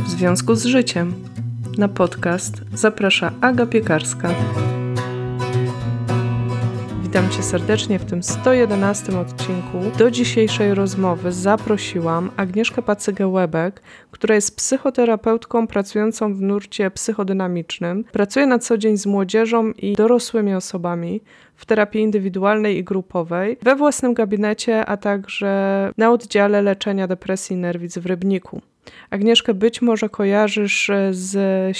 w związku z życiem. Na podcast zaprasza Aga Piekarska. Witam Cię serdecznie w tym 111 odcinku. Do dzisiejszej rozmowy zaprosiłam Agnieszkę Pacygę-Łebek, która jest psychoterapeutką pracującą w nurcie psychodynamicznym. Pracuje na co dzień z młodzieżą i dorosłymi osobami w terapii indywidualnej i grupowej, we własnym gabinecie, a także na oddziale leczenia depresji i nerwic w Rybniku. Agnieszkę być może kojarzysz z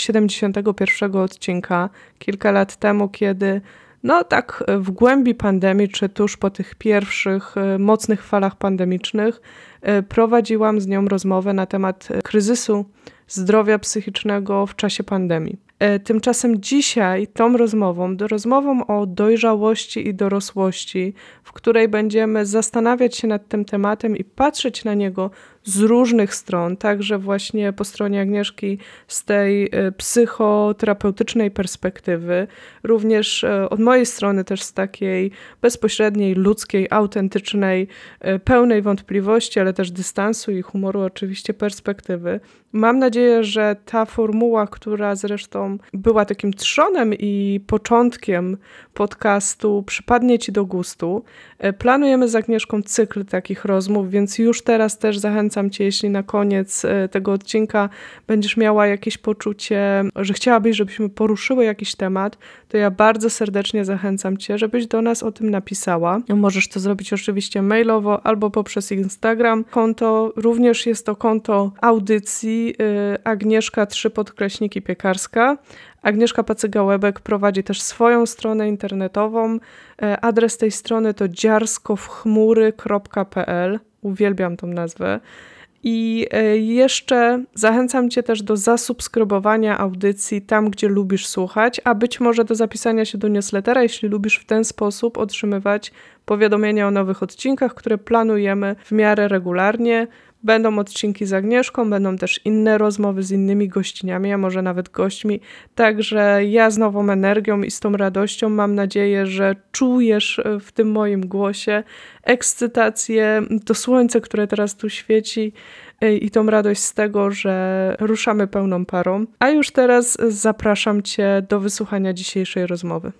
71 odcinka kilka lat temu, kiedy tak w głębi pandemii, czy tuż po tych pierwszych mocnych falach pandemicznych prowadziłam z nią rozmowę na temat kryzysu zdrowia psychicznego w czasie pandemii. Tymczasem dzisiaj tą rozmową o dojrzałości i dorosłości, w której będziemy zastanawiać się nad tym tematem i patrzeć na niego z różnych stron, także właśnie po stronie Agnieszki z tej psychoterapeutycznej perspektywy, również od mojej strony też z takiej bezpośredniej, ludzkiej, autentycznej, pełnej wątpliwości, ale też dystansu i humoru oczywiście perspektywy. Mam nadzieję, że ta formuła, która zresztą była takim trzonem i początkiem podcastu, przypadnie Ci do gustu. Planujemy z Agnieszką cykl takich rozmów, więc już teraz też zachęcam Cię, jeśli na koniec tego odcinka będziesz miała jakieś poczucie, że chciałabyś, żebyśmy poruszyły jakiś temat, to ja bardzo serdecznie zachęcam Cię, żebyś do nas o tym napisała. Możesz to zrobić oczywiście mailowo albo poprzez Instagram. Konto również jest to konto audycji Agnieszka _Piekarska. Agnieszka Pacyga-Łebek prowadzi też swoją stronę internetową. Adres tej strony to dziarskowchmury.pl. Uwielbiam tą nazwę. I jeszcze zachęcam Cię też do zasubskrybowania audycji tam, gdzie lubisz słuchać, a być może do zapisania się do newslettera, jeśli lubisz w ten sposób otrzymywać powiadomienia o nowych odcinkach, które planujemy w miarę regularnie. Będą odcinki z Agnieszką, będą też inne rozmowy z innymi gościniami, a może nawet gośćmi. Także ja z nową energią i z tą radością mam nadzieję, że czujesz w tym moim głosie ekscytację, to słońce, które teraz tu świeci i tą radość z tego, że ruszamy pełną parą. A już teraz zapraszam Cię do wysłuchania dzisiejszej rozmowy.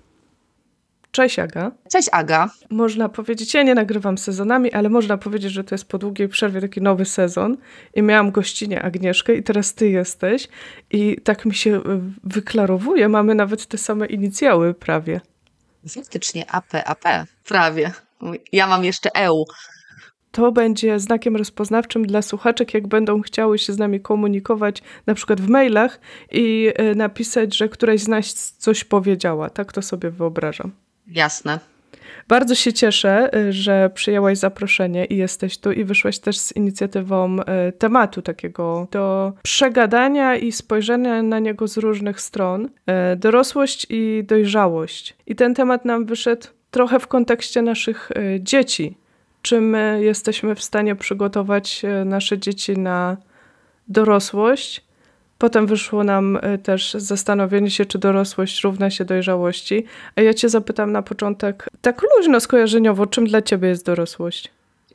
Cześć Aga. Cześć Aga. Można powiedzieć, ja nie nagrywam sezonami, ale można powiedzieć, że to jest po długiej przerwie taki nowy sezon i miałam gościnię Agnieszkę i teraz ty jesteś i tak mi się wyklarowuje, mamy nawet te same inicjały prawie. Faktycznie AP, prawie. Ja mam jeszcze EU. To będzie znakiem rozpoznawczym dla słuchaczek, jak będą chciały się z nami komunikować, na przykład w mailach i napisać, że któraś z nas coś powiedziała. Tak to sobie wyobrażam. Jasne. Bardzo się cieszę, że przyjęłaś zaproszenie i jesteś tu i wyszłaś też z inicjatywą tematu takiego do przegadania i spojrzenia na niego z różnych stron. Dorosłość i dojrzałość. I ten temat nam wyszedł trochę w kontekście naszych dzieci. Czy my jesteśmy w stanie przygotować nasze dzieci na dorosłość? Potem wyszło nam też zastanowienie się, czy dorosłość równa się dojrzałości. A ja Cię zapytam na początek, tak luźno, skojarzeniowo, czym dla Ciebie jest dorosłość?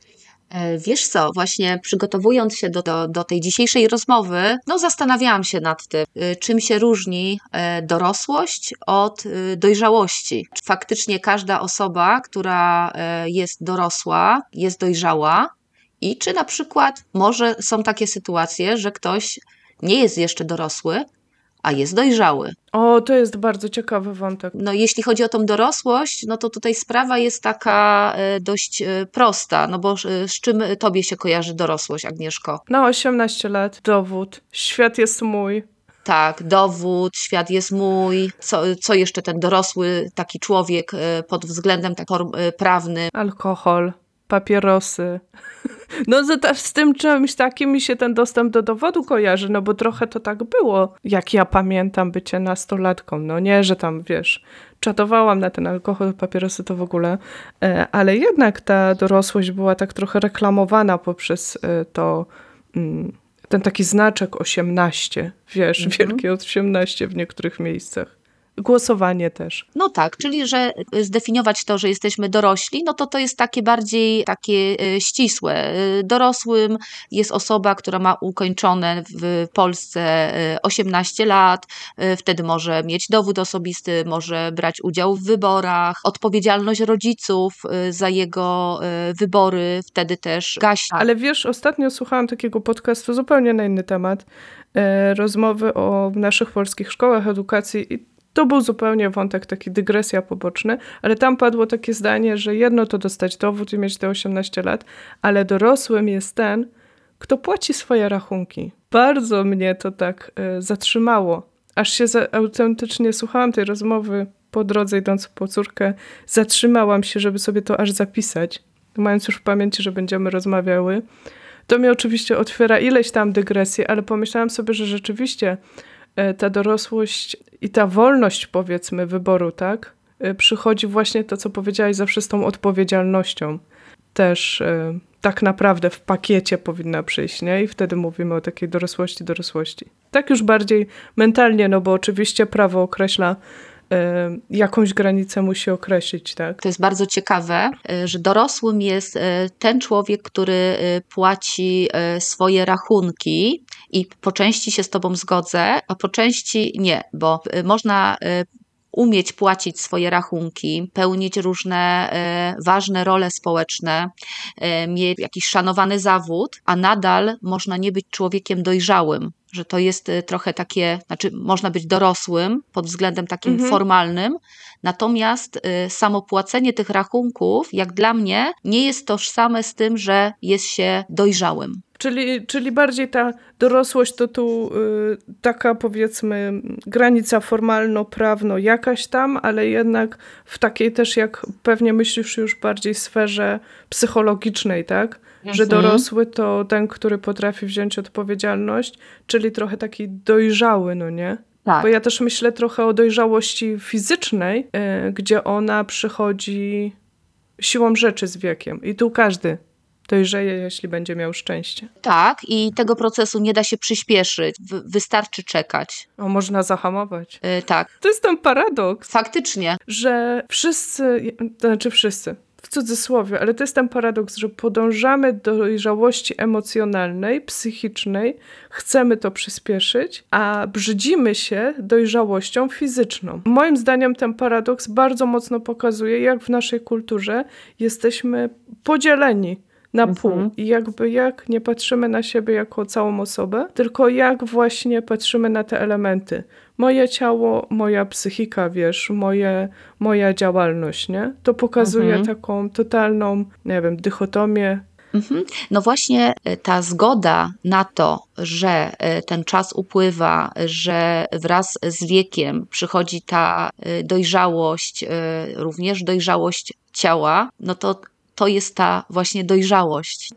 Wiesz co, właśnie przygotowując się do tej dzisiejszej rozmowy, zastanawiałam się nad tym, czym się różni dorosłość od dojrzałości. Czy faktycznie każda osoba, która jest dorosła, jest dojrzała i czy na przykład może są takie sytuacje, że ktoś nie jest jeszcze dorosły, a jest dojrzały. O, to jest bardzo ciekawy wątek. Jeśli chodzi o tą dorosłość, to tutaj sprawa jest taka dość prosta, bo z czym tobie się kojarzy dorosłość, Agnieszko? 18 lat, dowód, świat jest mój. Tak, dowód, świat jest mój. Co jeszcze ten dorosły taki człowiek pod względem prawnym? Alkohol, papierosy. Z tym czymś takim mi się ten dostęp do dowodu kojarzy, bo trochę to tak było, jak ja pamiętam bycie nastolatką. Nie, że tam, czatowałam na ten alkohol, papierosy to w ogóle, ale jednak ta dorosłość była tak trochę reklamowana poprzez to, ten taki znaczek 18, wielkie 18 w niektórych miejscach. Głosowanie też. No tak, czyli że zdefiniować to, że jesteśmy dorośli, no to jest takie bardziej takie ścisłe. Dorosłym jest osoba, która ma ukończone w Polsce 18 lat, wtedy może mieć dowód osobisty, może brać udział w wyborach, odpowiedzialność rodziców za jego wybory wtedy też gaśnie. Ale wiesz, ostatnio słuchałam takiego podcastu zupełnie na inny temat, rozmowy o naszych polskich szkołach edukacji i to był zupełnie wątek, taki dygresja poboczny, ale tam padło takie zdanie, że jedno to dostać dowód i mieć te 18 lat, ale dorosłym jest ten, kto płaci swoje rachunki. Bardzo mnie to tak zatrzymało. Aż się autentycznie słuchałam tej rozmowy po drodze idąc po córkę, zatrzymałam się, żeby sobie to aż zapisać, mając już w pamięci, że będziemy rozmawiały. To mnie oczywiście otwiera ileś tam dygresji, ale pomyślałam sobie, że rzeczywiście ta dorosłość i ta wolność, powiedzmy, wyboru, tak, przychodzi właśnie to, co powiedziałaś, zawsze z tą odpowiedzialnością. Też tak naprawdę w pakiecie powinna przyjść, nie? I wtedy mówimy o takiej dorosłości. Tak już bardziej mentalnie, no bo oczywiście prawo określa, jakąś granicę musi określić, tak? To jest bardzo ciekawe, że dorosłym jest ten człowiek, który płaci swoje rachunki i po części się z tobą zgodzę, a po części nie, bo można umieć płacić swoje rachunki, pełnić różne ważne role społeczne, mieć jakiś szanowany zawód, a nadal można nie być człowiekiem dojrzałym. Że to jest trochę takie, znaczy można być dorosłym pod względem takim formalnym, natomiast samo płacenie tych rachunków, jak dla mnie, nie jest tożsame z tym, że jest się dojrzałym. Czyli bardziej ta dorosłość to tu taka, powiedzmy, granica formalno-prawno jakaś tam, ale jednak w takiej też, jak pewnie myślisz, już bardziej sferze psychologicznej, tak? Że dorosły to ten, który potrafi wziąć odpowiedzialność, czyli trochę taki dojrzały, no nie? Tak. Bo ja też myślę trochę o dojrzałości fizycznej, gdzie ona przychodzi siłą rzeczy z wiekiem. I tu każdy dojrzeje, jeśli będzie miał szczęście. Tak, i tego procesu nie da się przyspieszyć, wystarczy czekać. Można zahamować. Tak. To jest ten paradoks. Faktycznie. Że wszyscy, w cudzysłowie, ale to jest ten paradoks, że podążamy do dojrzałości emocjonalnej, psychicznej, chcemy to przyspieszyć, a brzydzimy się dojrzałością fizyczną. Moim zdaniem ten paradoks bardzo mocno pokazuje, jak w naszej kulturze jesteśmy podzieleni na pół. I jak nie patrzymy na siebie jako całą osobę, tylko jak właśnie patrzymy na te elementy. Moje ciało, moja psychika, wiesz, moja działalność, nie? To pokazuje taką totalną, nie wiem, dychotomię. No właśnie ta zgoda na to, że ten czas upływa, że wraz z wiekiem przychodzi ta dojrzałość, również dojrzałość ciała, no to jest ta właśnie dojrzałość.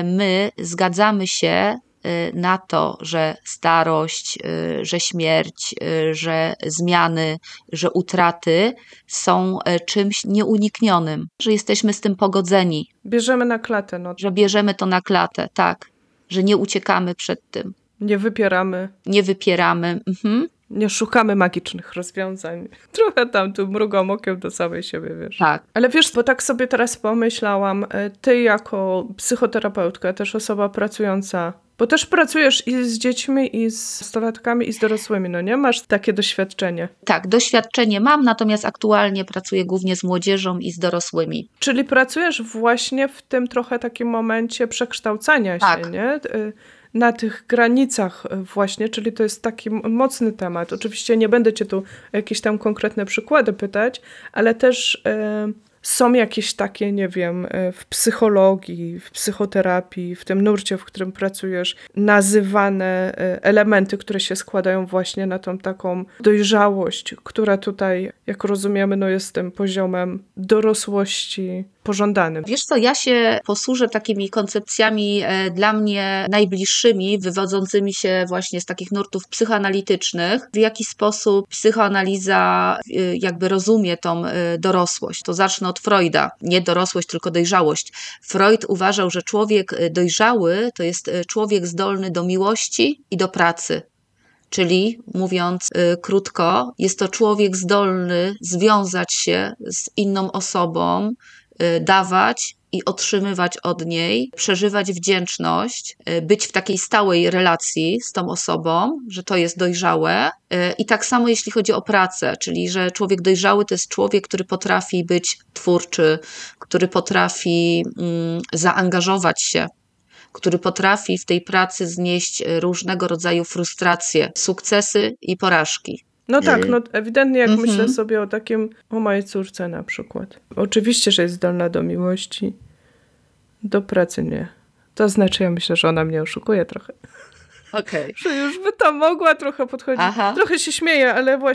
My zgadzamy się na to, że starość, że śmierć, że zmiany, że utraty są czymś nieuniknionym, że jesteśmy z tym pogodzeni. Bierzemy na klatę. No. Że bierzemy to na klatę, tak. Że nie uciekamy przed tym. Nie wypieramy. Nie wypieramy. Nie szukamy magicznych rozwiązań. Trochę tam tu mrugam okiem do samej siebie, wiesz. Tak. Ale wiesz, bo tak sobie teraz pomyślałam, ty jako psychoterapeutka, też osoba pracująca, bo też pracujesz i z dziećmi, i z nastolatkami, i z dorosłymi, no nie? Masz takie doświadczenie. Tak, doświadczenie mam, natomiast aktualnie pracuję głównie z młodzieżą i z dorosłymi. Czyli pracujesz właśnie w tym trochę takim momencie przekształcania się, nie? Na tych granicach właśnie, czyli to jest taki mocny temat. Oczywiście nie będę cię tu o jakieś tam konkretne przykłady pytać, ale też są jakieś takie, nie wiem, w psychologii, w psychoterapii, w tym nurcie, w którym pracujesz, nazywane elementy, które się składają właśnie na tą taką dojrzałość, która tutaj, jak rozumiemy, no jest tym poziomem dorosłości pożądanym. Wiesz co, ja się posłużę takimi koncepcjami dla mnie najbliższymi, wywodzącymi się właśnie z takich nurtów psychoanalitycznych, w jaki sposób psychoanaliza jakby rozumie tą dorosłość. To zacznę od Freuda. Nie dorosłość, tylko dojrzałość. Freud uważał, że człowiek dojrzały to jest człowiek zdolny do miłości i do pracy. Czyli mówiąc krótko, jest to człowiek zdolny związać się z inną osobą, dawać i otrzymywać od niej, przeżywać wdzięczność, być w takiej stałej relacji z tą osobą, że to jest dojrzałe. I tak samo jeśli chodzi o pracę, czyli że człowiek dojrzały to jest człowiek, który potrafi być twórczy, który potrafi zaangażować się, który potrafi w tej pracy znieść różnego rodzaju frustracje, sukcesy i porażki. No tak, no ewidentnie jak Mhm. myślę sobie o mojej córce na przykład. Oczywiście, że jest zdolna do miłości, do pracy nie. To znaczy ja myślę, że ona mnie oszukuje trochę. Okej. Że już by tam mogła trochę podchodzić. Aha. Trochę się śmieję,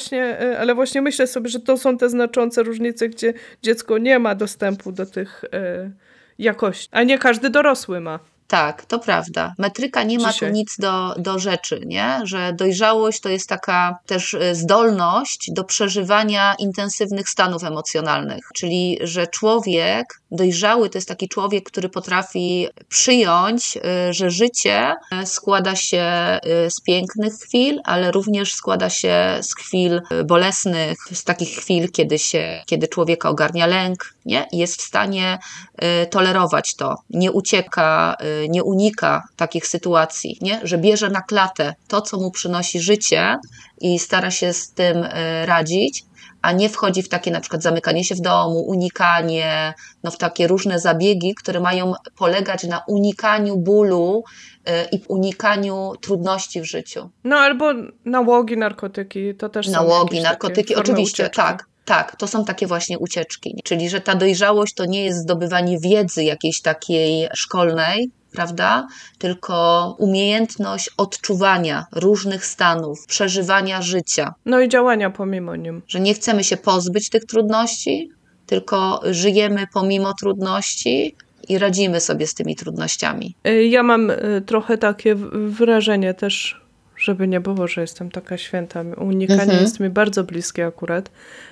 ale właśnie myślę sobie, że to są te znaczące różnice, gdzie dziecko nie ma dostępu do tych jakości, a nie każdy dorosły ma. Tak, to prawda. Metryka nie ma tu Dzisiaj. nic do rzeczy, nie? Że dojrzałość to jest taka też zdolność do przeżywania intensywnych stanów emocjonalnych. Czyli, że człowiek dojrzały to jest taki człowiek, który potrafi przyjąć, że życie składa się z pięknych chwil, ale również składa się z chwil bolesnych, z takich chwil, kiedy człowieka ogarnia lęk, nie? I jest w stanie tolerować to. Nie ucieka, nie unika takich sytuacji, nie? Że bierze na klatę to, co mu przynosi życie i stara się z tym radzić, a nie wchodzi w takie na przykład zamykanie się w domu, unikanie, no w takie różne zabiegi, które mają polegać na unikaniu bólu i unikaniu trudności w życiu. No albo nałogi, narkotyki, to też są Nałogi, jakieś narkotyki, takie formy oczywiście, ucieczki. tak, to są takie właśnie ucieczki. Czyli, że ta dojrzałość to nie jest zdobywanie wiedzy jakiejś takiej szkolnej, prawda? Tylko umiejętność odczuwania różnych stanów, przeżywania życia. No i działania pomimo nim. Że nie chcemy się pozbyć tych trudności, tylko żyjemy pomimo trudności i radzimy sobie z tymi trudnościami. Ja mam trochę takie wrażenie też, żeby nie było, że jestem taka święta. Unikanie jest mi bardzo bliskie akurat.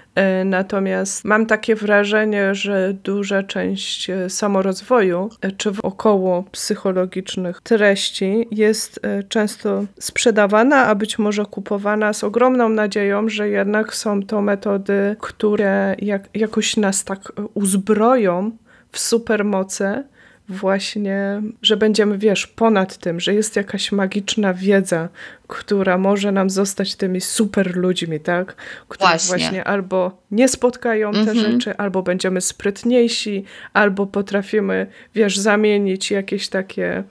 Natomiast mam takie wrażenie, że duża część samorozwoju czy około psychologicznych treści jest często sprzedawana, a być może kupowana z ogromną nadzieją, że jednak są to metody, które jakoś nas tak uzbroją w supermoce, właśnie, że będziemy, ponad tym, że jest jakaś magiczna wiedza, która może nam zostać tymi super ludźmi, tak? Które właśnie albo nie spotkają te rzeczy, albo będziemy sprytniejsi, albo potrafimy, zamienić jakieś takie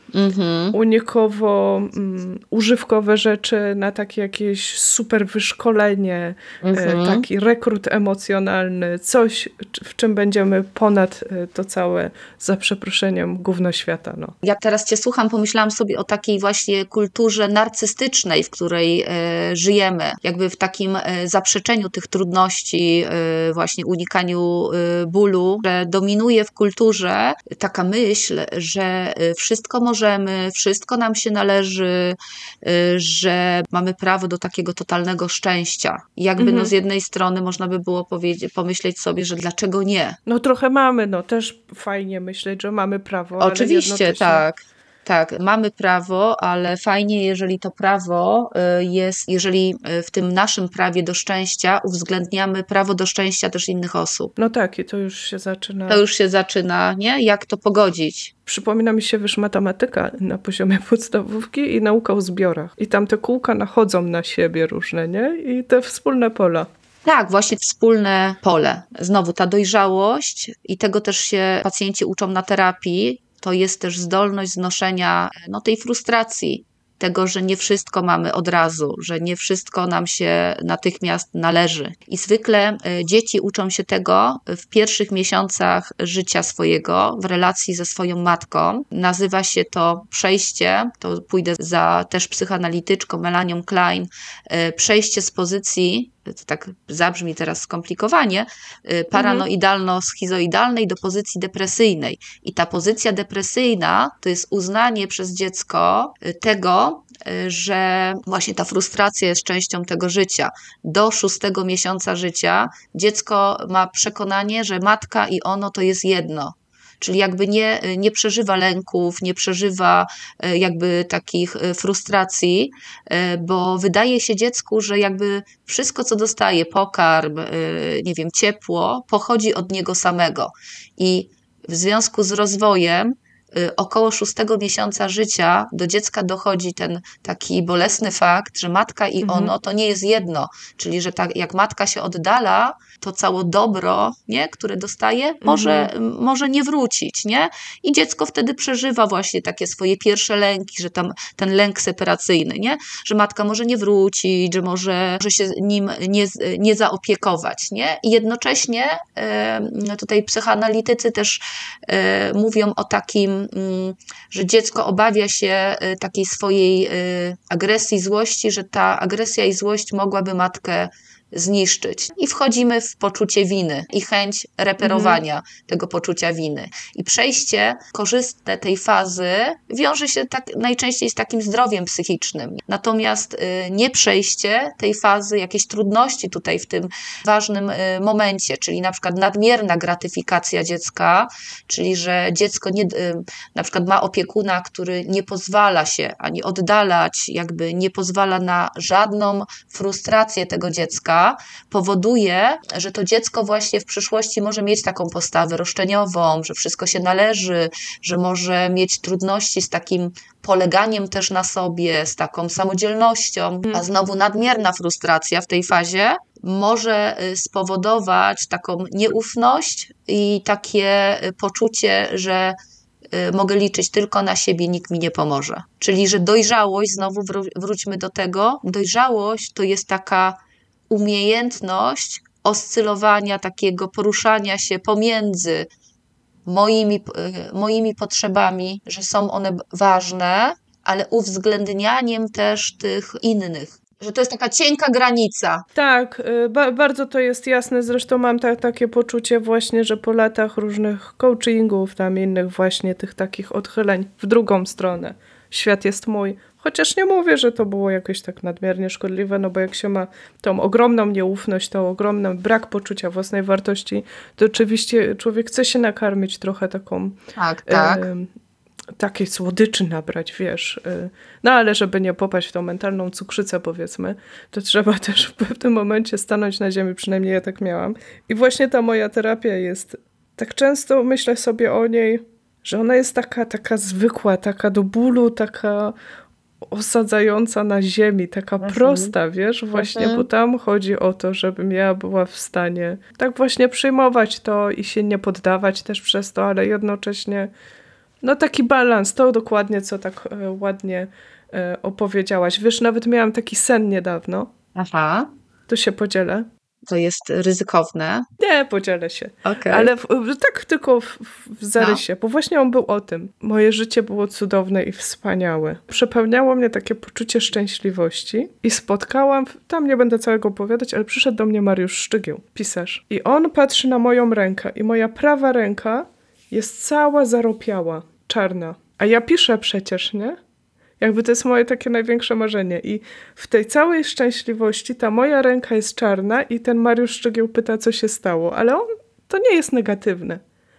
unikowo używkowe rzeczy na takie jakieś super wyszkolenie, taki rekrut emocjonalny, coś, w czym będziemy ponad to całe, za przeproszeniem, gówno świata. No. Jak teraz Cię słucham, pomyślałam sobie o takiej właśnie kulturze narcystycznej, w której żyjemy, jakby w takim zaprzeczeniu tych trudności, właśnie unikaniu bólu, że dominuje w kulturze taka myśl, że wszystko możemy, wszystko nam się należy, że mamy prawo do takiego totalnego szczęścia. I jakby z jednej strony można by było pomyśleć sobie, że dlaczego nie? No trochę mamy, też fajnie myśleć, że mamy prawo. Oczywiście, ale tak. Tak, mamy prawo, ale fajnie, jeżeli to prawo jest, jeżeli w tym naszym prawie do szczęścia uwzględniamy prawo do szczęścia też innych osób. No tak, i to już się zaczyna. To już się zaczyna, nie? Jak to pogodzić? Przypomina mi się, matematyka na poziomie podstawówki i nauka o zbiorach. I tam te kółka nachodzą na siebie różne, nie? I te wspólne pola. Tak, właśnie wspólne pole. Znowu ta dojrzałość i tego też się pacjenci uczą na terapii, to jest też zdolność znoszenia tej frustracji, tego, że nie wszystko mamy od razu, że nie wszystko nam się natychmiast należy. I zwykle dzieci uczą się tego w pierwszych miesiącach życia swojego, w relacji ze swoją matką. Nazywa się to przejście, to pójdę za też psychoanalityczką Melanią Klein, przejście z pozycji, to tak zabrzmi teraz skomplikowanie, paranoidalno-schizoidalnej do pozycji depresyjnej. I ta pozycja depresyjna to jest uznanie przez dziecko tego, że właśnie ta frustracja jest częścią tego życia. Do 6 miesiąca życia dziecko ma przekonanie, że matka i ono to jest jedno. czyli jakby nie przeżywa lęków, nie przeżywa jakby takich frustracji, bo wydaje się dziecku, że jakby wszystko, co dostaje, pokarm, nie wiem, ciepło, pochodzi od niego samego. I w związku z rozwojem około 6 miesiąca życia do dziecka dochodzi ten taki bolesny fakt, że matka i ono to nie jest jedno. Czyli, że tak jak matka się oddala, to całe dobro, nie, które dostaje, może nie wrócić. Nie? I dziecko wtedy przeżywa właśnie takie swoje pierwsze lęki, że tam ten lęk separacyjny, nie? Że matka może nie wrócić, że może się nim nie zaopiekować. Nie? I jednocześnie tutaj psychoanalitycy też mówią o takim, że dziecko obawia się takiej swojej agresji, złości, że ta agresja i złość mogłaby matkę zniszczyć. I wchodzimy w poczucie winy i chęć reperowania tego poczucia winy. I przejście korzystne tej fazy wiąże się najczęściej z takim zdrowiem psychicznym. Natomiast nieprzejście tej fazy, jakieś trudności tutaj w tym ważnym momencie, czyli na przykład nadmierna gratyfikacja dziecka, czyli że dziecko na przykład ma opiekuna, który nie pozwala się ani oddalać, jakby nie pozwala na żadną frustrację tego dziecka, powoduje, że to dziecko właśnie w przyszłości może mieć taką postawę roszczeniową, że wszystko się należy, że może mieć trudności z takim poleganiem też na sobie, z taką samodzielnością, a znowu nadmierna frustracja w tej fazie może spowodować taką nieufność i takie poczucie, że mogę liczyć tylko na siebie, nikt mi nie pomoże. Czyli, że dojrzałość, znowu wróćmy do tego, dojrzałość to jest taka umiejętność oscylowania, takiego poruszania się pomiędzy moimi potrzebami, że są one ważne, ale uwzględnianiem też tych innych. Że to jest taka cienka granica. Tak, bardzo to jest jasne. Zresztą mam takie poczucie właśnie, że po latach różnych coachingów, tam innych właśnie tych takich odchyleń w drugą stronę. Świat jest mój. Chociaż nie mówię, że to było jakieś tak nadmiernie szkodliwe, no bo jak się ma tą ogromną nieufność, tą ogromny brak poczucia własnej wartości, to oczywiście człowiek chce się nakarmić trochę taką... Tak. Takiej słodyczy nabrać, wiesz. No ale żeby nie popaść w tą mentalną cukrzycę, powiedzmy, to trzeba też w pewnym momencie stanąć na ziemi, przynajmniej ja tak miałam. I właśnie ta moja terapia jest, tak często myślę sobie o niej, że ona jest taka zwykła, taka do bólu, taka osadzająca na ziemi, taka prosta, wiesz, właśnie, bo tam chodzi o to, żebym ja była w stanie tak właśnie przyjmować to i się nie poddawać też przez to, ale jednocześnie no taki balans, to dokładnie, co tak ładnie opowiedziałaś. Wiesz, nawet miałam taki sen niedawno. Aha. Tu się podzielę. To jest ryzykowne. Nie, podzielę się. Okay. Ale tak tylko w zarysie, bo właśnie on był o tym. Moje życie było cudowne i wspaniałe. Przepełniało mnie takie poczucie szczęśliwości i spotkałam, tam nie będę całego opowiadać, ale przyszedł do mnie Mariusz Szczygieł, pisarz. I on patrzy na moją rękę i moja prawa ręka jest cała zaropiała, czarna. A ja piszę przecież, nie? Jakby to jest moje takie największe marzenie. I w tej całej szczęśliwości ta moja ręka jest czarna i ten Mariusz Szczygieł pyta, co się stało. Ale to nie jest negatywne.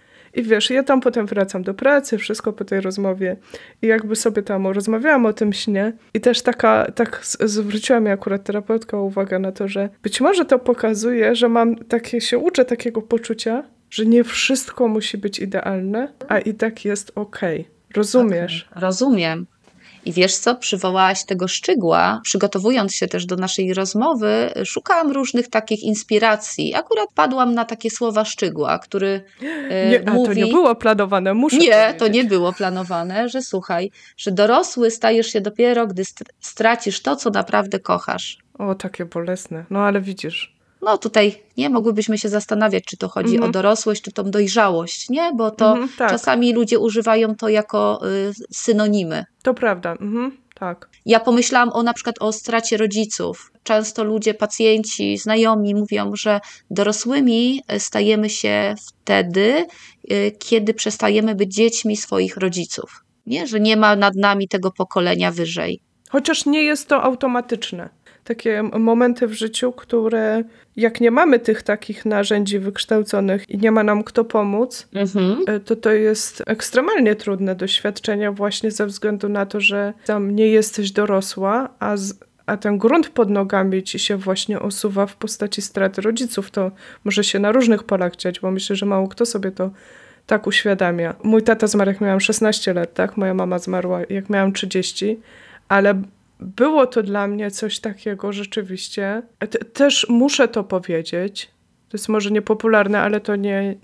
I wiesz, ja tam potem wracam do pracy, wszystko po tej rozmowie i jakby sobie tam rozmawiałam o tym śnie i też tak zwróciła mi akurat terapeutka uwagę na to, że być może to pokazuje, że się uczę takiego poczucia, że nie wszystko musi być idealne, a i tak jest okej. Rozumiesz? Okay. Rozumiem. I wiesz co, przywołałaś tego Szczygła, przygotowując się też do naszej rozmowy, szukałam różnych takich inspiracji. Akurat padłam na takie słowa Szczygła, który mówi... to nie było planowane, muszę Nie, powiedzieć. to nie było planowane, że słuchaj, że dorosły stajesz się dopiero, gdy stracisz to, co naprawdę kochasz. O, takie bolesne. No ale widzisz... No tutaj nie mogłybyśmy się zastanawiać, czy to chodzi o dorosłość, czy tą dojrzałość, nie? Bo to tak. czasami ludzie używają to jako synonimy. To prawda, tak. Ja pomyślałam na przykład o stracie rodziców. Często ludzie, pacjenci, znajomi mówią, że dorosłymi stajemy się wtedy, kiedy przestajemy być dziećmi swoich rodziców. Nie? Że nie ma nad nami tego pokolenia wyżej. Chociaż nie jest to automatyczne. takie momenty w życiu, które jak nie mamy tych takich narzędzi wykształconych i nie ma nam kto pomóc, to jest ekstremalnie trudne doświadczenie właśnie ze względu na to, że tam nie jesteś dorosła, a ten grunt pod nogami ci się właśnie osuwa w postaci straty rodziców. To może się na różnych polach dziać, bo myślę, że mało kto sobie to tak uświadamia. Mój tata zmarł, jak miałam 16 lat, tak? Moja mama zmarła, jak miałam 30, ale było to dla mnie coś takiego rzeczywiście. Też muszę to powiedzieć. To jest może niepopularne, ale to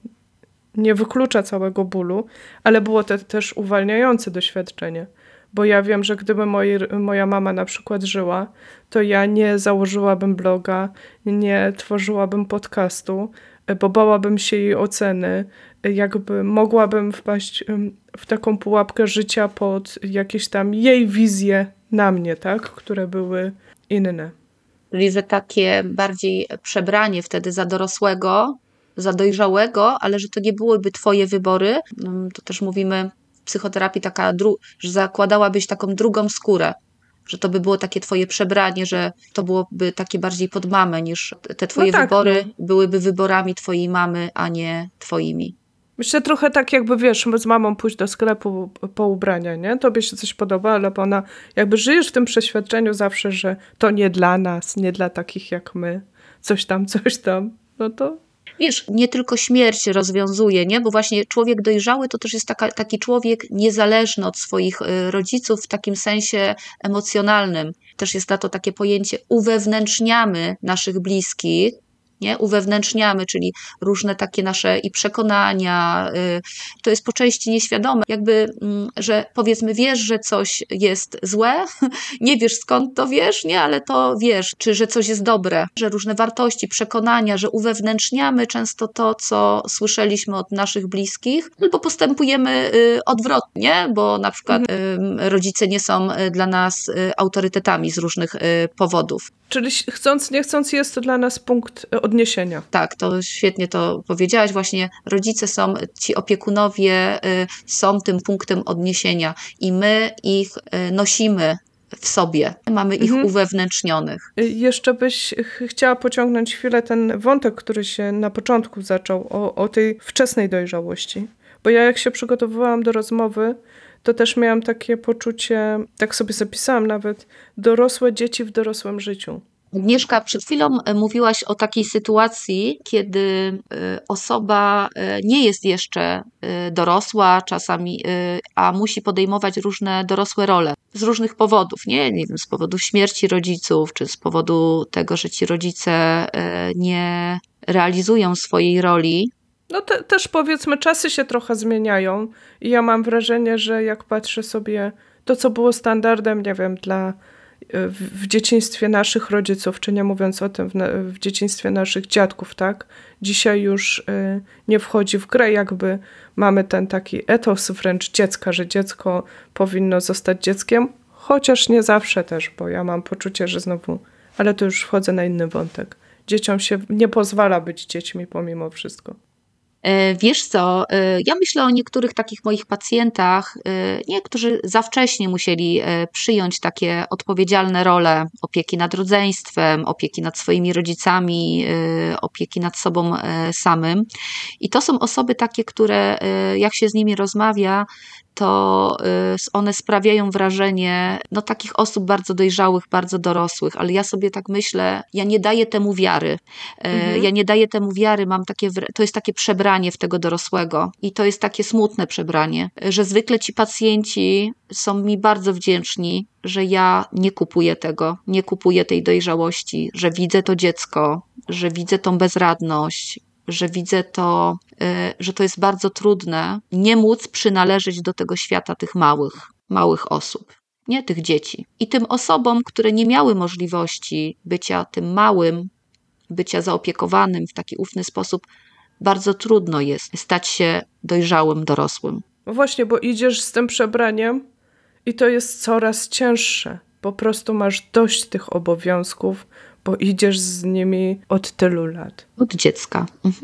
nie wyklucza całego bólu, ale było to też uwalniające doświadczenie. Bo ja wiem, że gdyby moja mama na przykład żyła, to ja nie założyłabym bloga, nie tworzyłabym podcastu, bo bałabym się jej oceny. Jakby mogłabym wpaść w taką pułapkę życia pod jakieś tam jej wizje na mnie, tak? Które były inne. Czyli, że takie bardziej przebranie wtedy za dorosłego, za dojrzałego, ale że to nie byłyby twoje wybory. To też mówimy w psychoterapii że zakładałabyś taką drugą skórę, że to by było takie twoje przebranie, że to byłoby takie bardziej pod mamę, niż te twoje wybory byłyby wyborami twojej mamy, a nie twoimi. Myślę trochę tak, jakby wiesz, z mamą pójść do sklepu po ubrania, nie? Tobie się coś podoba, ale ona jakby żyjesz w tym przeświadczeniu zawsze, że to nie dla nas, nie dla takich jak my, coś tam, no to... Wiesz, nie tylko śmierć rozwiązuje, nie? Bo właśnie człowiek dojrzały to też jest taki człowiek niezależny od swoich rodziców w takim sensie emocjonalnym. Też jest na to takie pojęcie uwewnętrzniamy naszych bliskich, nie? Uwewnętrzniamy, czyli różne takie nasze i przekonania, to jest po części nieświadome, jakby, że powiedzmy wiesz, że coś jest złe, nie wiesz skąd to wiesz, nie, ale to wiesz, czy że coś jest dobre, że różne wartości, przekonania, że uwewnętrzniamy często to, co słyszeliśmy od naszych bliskich, albo postępujemy odwrotnie, bo na przykład rodzice nie są dla nas autorytetami z różnych powodów. Czyli chcąc, nie chcąc jest to dla nas punkt odniesienia. Tak, to świetnie to powiedziałaś. Właśnie rodzice są, ci opiekunowie są tym punktem odniesienia i my ich nosimy w sobie. Mamy ich uwewnętrznionych. Jeszcze byś chciała pociągnąć chwilę ten wątek, który się na początku zaczął, o tej wczesnej dojrzałości. Bo ja jak się przygotowywałam do rozmowy, to też miałam takie poczucie, tak sobie zapisałam nawet, dorosłe dzieci w dorosłym życiu. Agnieszka, przed chwilą mówiłaś o takiej sytuacji, kiedy osoba nie jest jeszcze dorosła czasami, a musi podejmować różne dorosłe role z różnych powodów, nie wiem, z powodu śmierci rodziców, czy z powodu tego, że ci rodzice nie realizują swojej roli. No też powiedzmy, czasy się trochę zmieniają i ja mam wrażenie, że jak patrzę sobie to, co było standardem, nie wiem, w dzieciństwie naszych rodziców, czy nie mówiąc o tym, w dzieciństwie naszych dziadków, tak? Dzisiaj już nie wchodzi w grę, jakby mamy ten taki etos wręcz dziecka, że dziecko powinno zostać dzieckiem, chociaż nie zawsze też, bo ja mam poczucie, że znowu, ale to już wchodzę na inny wątek. Dzieciom się nie pozwala być dziećmi pomimo wszystko. Wiesz co, ja myślę o niektórych takich moich pacjentach, którzy za wcześnie musieli przyjąć takie odpowiedzialne role opieki nad rodzeństwem, opieki nad swoimi rodzicami, opieki nad sobą samym. I to są osoby takie, które jak się z nimi rozmawia, to one sprawiają wrażenie takich osób bardzo dojrzałych, bardzo dorosłych, ale ja sobie tak myślę, ja nie daję temu wiary. Ja nie daję temu wiary, to jest takie przebranie w tego dorosłego i to jest takie smutne przebranie, że zwykle ci pacjenci są mi bardzo wdzięczni, że ja nie kupuję tego, nie kupuję tej dojrzałości, że widzę to dziecko, że widzę tą bezradność, że widzę to, że to jest bardzo trudne nie móc przynależeć do tego świata tych małych osób, nie tych dzieci. I tym osobom, które nie miały możliwości bycia tym małym, bycia zaopiekowanym w taki ufny sposób, bardzo trudno jest stać się dojrzałym dorosłym. Właśnie, bo idziesz z tym przebraniem i to jest coraz cięższe. Po prostu masz dość tych obowiązków, bo idziesz z nimi od tylu lat. Od dziecka.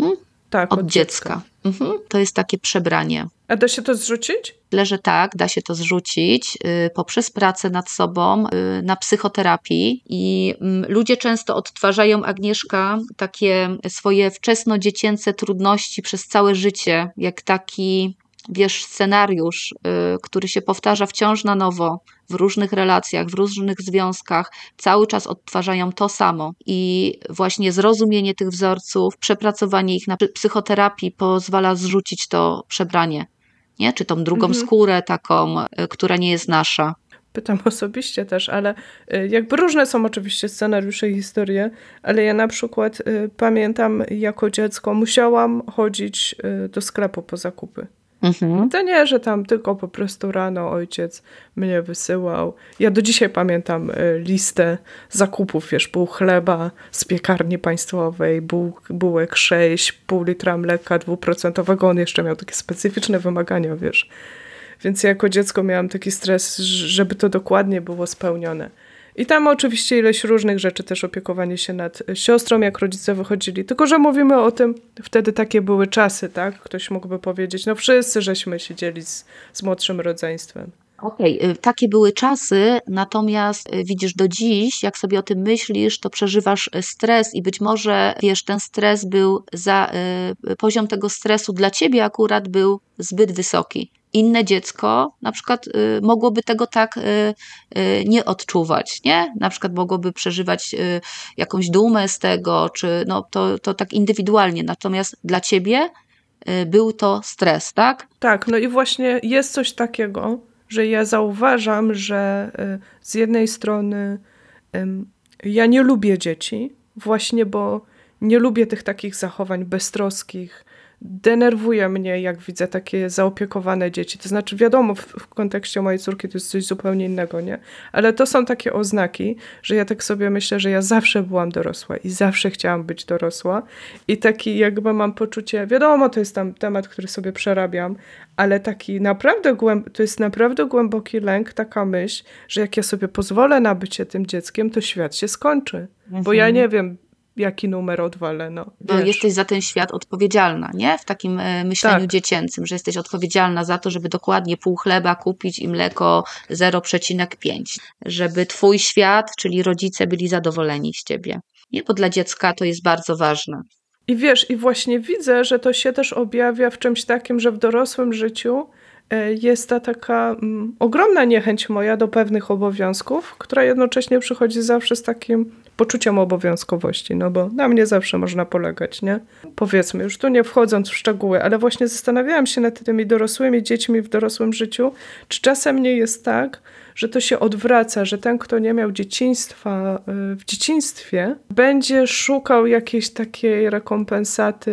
Tak, od dziecka. To jest takie przebranie. A da się to zrzucić? Myślę, że tak, da się to zrzucić poprzez pracę nad sobą, na psychoterapii i ludzie często odtwarzają, Agnieszka, takie swoje wczesnodziecięce trudności przez całe życie, jak taki, wiesz, scenariusz, który się powtarza wciąż na nowo w różnych relacjach, w różnych związkach, cały czas odtwarzają to samo i właśnie zrozumienie tych wzorców, przepracowanie ich na psychoterapii pozwala zrzucić to przebranie. Nie? Czy tą drugą skórę taką, która nie jest nasza. Pytam osobiście też, ale jakby różne są oczywiście scenariusze i historie, ale ja na przykład pamiętam jako dziecko musiałam chodzić do sklepu po zakupy. To nie, że tam tylko po prostu rano ojciec mnie wysyłał. Ja do dzisiaj pamiętam listę zakupów, wiesz, pół chleba z piekarni państwowej, bułek 6, pół litra mleka 2%. On jeszcze miał takie specyficzne wymagania, wiesz. Więc ja jako dziecko miałam taki stres, żeby to dokładnie było spełnione. I tam oczywiście ileś różnych rzeczy, też opiekowanie się nad siostrą, jak rodzice wychodzili. Tylko że mówimy o tym, wtedy takie były czasy, tak? Ktoś mógłby powiedzieć, no wszyscy żeśmy siedzieli z młodszym rodzeństwem. Okej, takie były czasy, natomiast widzisz, do dziś, jak sobie o tym myślisz, to przeżywasz stres i być może, wiesz, ten stres był, poziom tego stresu dla ciebie akurat był zbyt wysoki. Inne dziecko na przykład mogłoby tego tak nie odczuwać, nie? Na przykład mogłoby przeżywać jakąś dumę z tego, czy no to tak indywidualnie, natomiast dla ciebie był to stres, tak? Tak, no i właśnie jest coś takiego, że ja zauważam, że z jednej strony ja nie lubię dzieci, właśnie bo nie lubię tych takich zachowań beztroskich. Denerwuje mnie, jak widzę takie zaopiekowane dzieci. To znaczy, wiadomo, w kontekście mojej córki to jest coś zupełnie innego, nie? Ale to są takie oznaki, że ja tak sobie myślę, że ja zawsze byłam dorosła i zawsze chciałam być dorosła. I taki jakby mam poczucie, wiadomo, to jest tam temat, który sobie przerabiam, ale taki naprawdę to jest naprawdę głęboki lęk, taka myśl, że jak ja sobie pozwolę na bycie tym dzieckiem, to świat się skończy. Bo ja nie wiem, jaki numer odwalę, no. Bo jesteś za ten świat odpowiedzialna, nie? W takim myśleniu Tak. dziecięcym, że jesteś odpowiedzialna za to, żeby dokładnie pół chleba kupić i mleko 0,5. Żeby twój świat, czyli rodzice byli zadowoleni z ciebie. Nie, bo dla dziecka to jest bardzo ważne. I wiesz, i właśnie widzę, że to się też objawia w czymś takim, że w dorosłym życiu jest ta taka ogromna niechęć moja do pewnych obowiązków, która jednocześnie przychodzi zawsze z takim poczuciem obowiązkowości, no bo na mnie zawsze można polegać, nie? Powiedzmy, już tu nie wchodząc w szczegóły, ale właśnie zastanawiałam się nad tymi dorosłymi dziećmi w dorosłym życiu, czy czasem nie jest tak, że to się odwraca, że ten, kto nie miał dzieciństwa w dzieciństwie, będzie szukał jakiejś takiej rekompensaty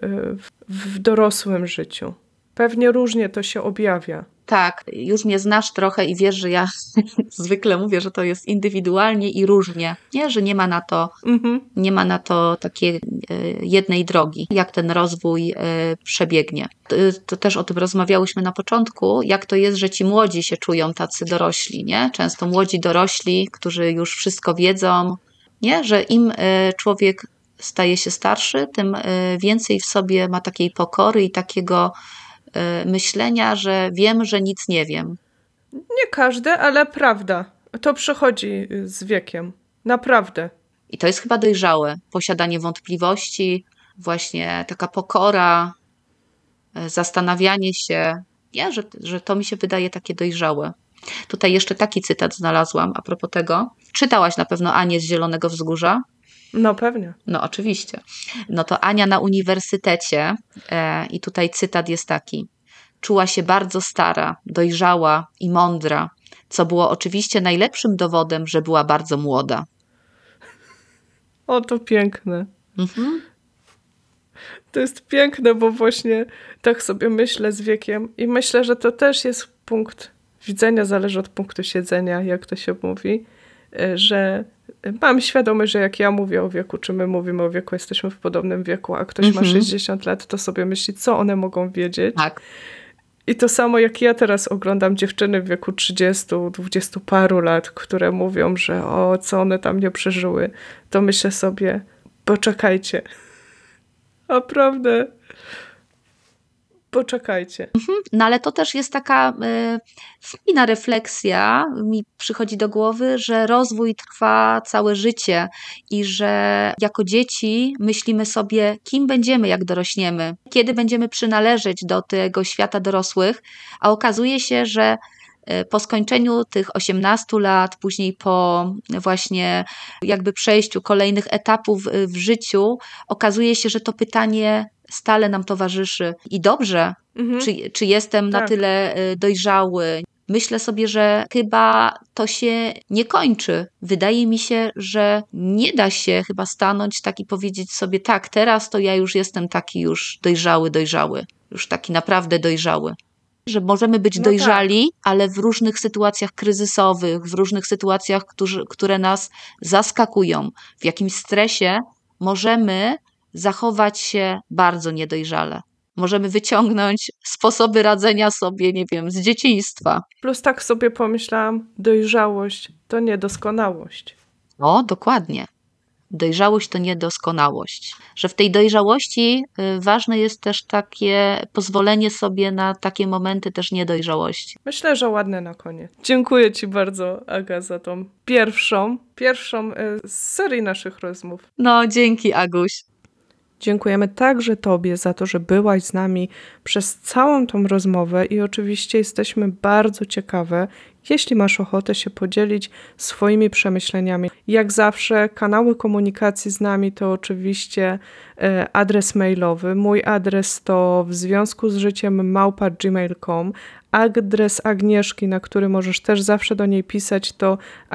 w dorosłym życiu. Pewnie różnie to się objawia. Tak, już mnie znasz trochę i wiesz, że ja zwykle mówię, że to jest indywidualnie i różnie, nie? Że nie ma na to takiej jednej drogi, jak ten rozwój przebiegnie. To też o tym rozmawiałyśmy na początku, jak to jest, że ci młodzi się czują tacy dorośli, nie? Często młodzi dorośli, którzy już wszystko wiedzą, nie? Że im człowiek staje się starszy, tym więcej w sobie ma takiej pokory i takiego myślenia, że wiem, że nic nie wiem. Nie każdy, ale prawda. To przychodzi z wiekiem. Naprawdę. I to jest chyba dojrzałe. Posiadanie wątpliwości, właśnie taka pokora, zastanawianie się, nie? Że to mi się wydaje takie dojrzałe. Tutaj jeszcze taki cytat znalazłam a propos tego. Czytałaś na pewno Anię z Zielonego Wzgórza? No pewnie. No oczywiście. No to Ania na uniwersytecie i tutaj cytat jest taki. Czuła się bardzo stara, dojrzała i mądra, co było oczywiście najlepszym dowodem, że była bardzo młoda. O, to piękne. To jest piękne, bo właśnie tak sobie myślę z wiekiem i myślę, że to też jest punkt widzenia, zależy od punktu siedzenia, jak to się mówi, że mam świadomość, że jak ja mówię o wieku, czy my mówimy o wieku, jesteśmy w podobnym wieku, a ktoś ma 60 lat, to sobie myśli, co one mogą wiedzieć. Tak. I to samo jak ja teraz oglądam dziewczyny w wieku 30, 20 paru lat, które mówią, że o, co one tam nie przeżyły, to myślę sobie, poczekajcie. Naprawdę, Poczekajcie. No ale to też jest taka fajna refleksja, mi przychodzi do głowy, że rozwój trwa całe życie i że jako dzieci myślimy sobie, kim będziemy, jak dorośniemy, kiedy będziemy przynależeć do tego świata dorosłych, a okazuje się, że po skończeniu tych 18 lat, później po właśnie jakby przejściu kolejnych etapów w życiu, okazuje się, że to pytanie stale nam towarzyszy. I dobrze, czy jestem na Tak. tyle dojrzały. Myślę sobie, że chyba to się nie kończy. Wydaje mi się, że nie da się chyba stanąć tak i powiedzieć sobie, tak, teraz to ja już jestem taki już dojrzały, już taki naprawdę dojrzały. Że możemy być No dojrzali, ale w różnych sytuacjach kryzysowych, w różnych sytuacjach, które nas zaskakują, w jakimś stresie, możemy zachować się bardzo niedojrzale. Możemy wyciągnąć sposoby radzenia sobie, nie wiem, z dzieciństwa. Plus tak sobie pomyślałam, dojrzałość to niedoskonałość. O, dokładnie. Dojrzałość to niedoskonałość. Że w tej dojrzałości ważne jest też takie pozwolenie sobie na takie momenty też niedojrzałości. Myślę, że ładne na koniec. Dziękuję Ci bardzo, Aga, za tą pierwszą z serii naszych rozmów. No, dzięki, Aguś. Dziękujemy także Tobie za to, że byłaś z nami przez całą tą rozmowę i oczywiście jesteśmy bardzo ciekawe, jeśli masz ochotę się podzielić swoimi przemyśleniami. Jak zawsze kanały komunikacji z nami to oczywiście adres mailowy. Mój adres to w związku z życiem @gmail.com. Adres Agnieszki, na który możesz też zawsze do niej pisać, to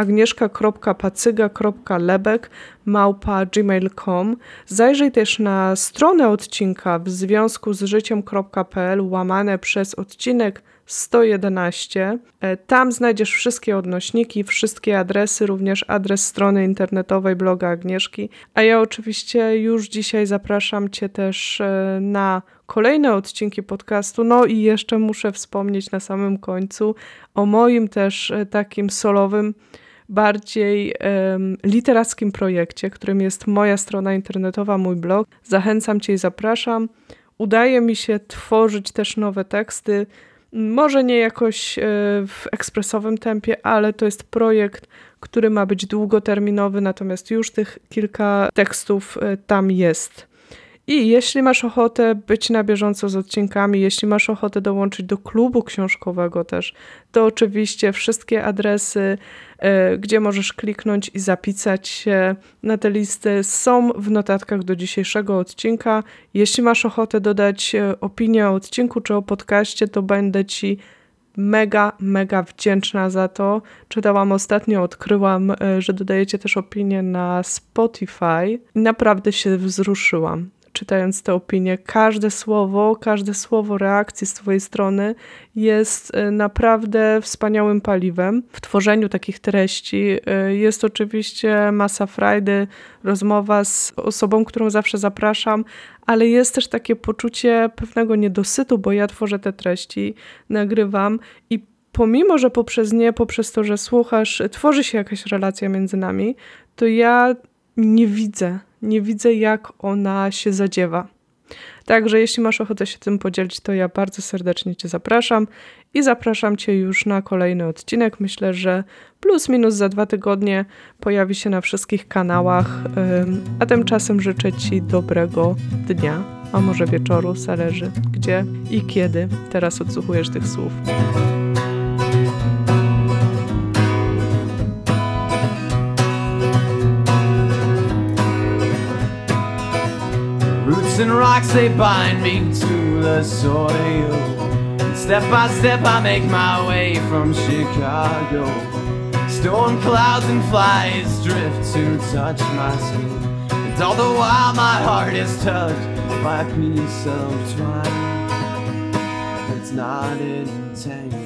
agnieszka.pacyga.lebek@gmail.com. Zajrzyj też na stronę odcinka w związku z życiem.pl /odcinek 111. Tam znajdziesz wszystkie odnośniki, wszystkie adresy, również adres strony internetowej bloga Agnieszki. A ja oczywiście już dzisiaj zapraszam Cię też na kolejne odcinki podcastu. No i jeszcze muszę wspomnieć na samym końcu o moim też takim solowym, bardziej literackim projekcie, którym jest moja strona internetowa, mój blog. Zachęcam Cię i zapraszam. Udaje mi się tworzyć też nowe teksty, może nie jakoś w ekspresowym tempie, ale to jest projekt, który ma być długoterminowy, natomiast już tych kilka tekstów tam jest. I jeśli masz ochotę być na bieżąco z odcinkami, jeśli masz ochotę dołączyć do klubu książkowego też, to oczywiście wszystkie adresy, gdzie możesz kliknąć i zapisać się na te listy, są w notatkach do dzisiejszego odcinka. Jeśli masz ochotę dodać opinię o odcinku czy o podcaście, to będę Ci mega wdzięczna za to. Czytałam ostatnio, odkryłam, że dodajecie też opinię na Spotify i naprawdę się wzruszyłam, czytając te opinie. Każde słowo reakcji z Twojej strony jest naprawdę wspaniałym paliwem w tworzeniu takich treści. Jest oczywiście masa frajdy, rozmowa z osobą, którą zawsze zapraszam, ale jest też takie poczucie pewnego niedosytu, bo ja tworzę te treści, nagrywam i pomimo, że poprzez to, że słuchasz, tworzy się jakaś relacja między nami, to ja nie widzę, jak ona się zadziewa. Także jeśli masz ochotę się tym podzielić, to ja bardzo serdecznie Cię zapraszam i zapraszam Cię już na kolejny odcinek. Myślę, że plus minus za 2 tygodnie pojawi się na wszystkich kanałach, a tymczasem życzę Ci dobrego dnia, a może wieczoru, zależy gdzie i kiedy teraz odsłuchujesz tych słów. Roots and rocks, they bind me to the soil. Step by step I make my way from Chicago. Storm clouds and flies drift to touch my skin. And all the while my heart is touched by a piece of twine. It's not entangled.